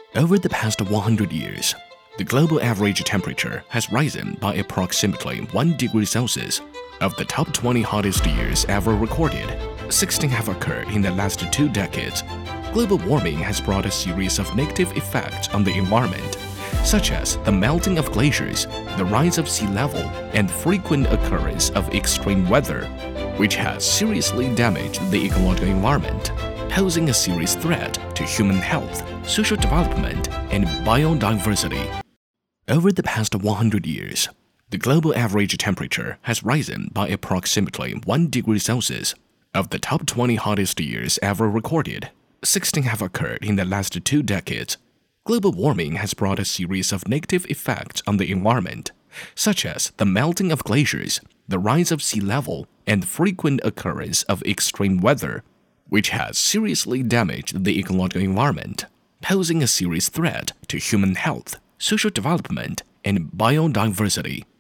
Over the past 100 years, the global average temperature has risen by approximately 1 degree Celsius. Of the top 20 hottest years ever recorded, 16 have occurred in the last 2 decades. Global warming has brought a series of negative effects on the environment, such as the melting of glaciers, the rise of sea level, and frequent occurrence of extreme weather, which has seriously damaged the ecological environment, posing a serious threat to human health, social development, and biodiversity. Over the past 100 years, the global average temperature has risen by approximately 1 degree Celsius. Of the top 20 hottest years ever recorded, 16 have occurred in the last 2 decades. Global warming has brought a series of negative effects on the environment, such as the melting of glaciers, the rise of sea level, and frequent occurrence of extreme weather, which has seriously damaged the ecological environment, posing a serious threat to human health, social development, and biodiversity.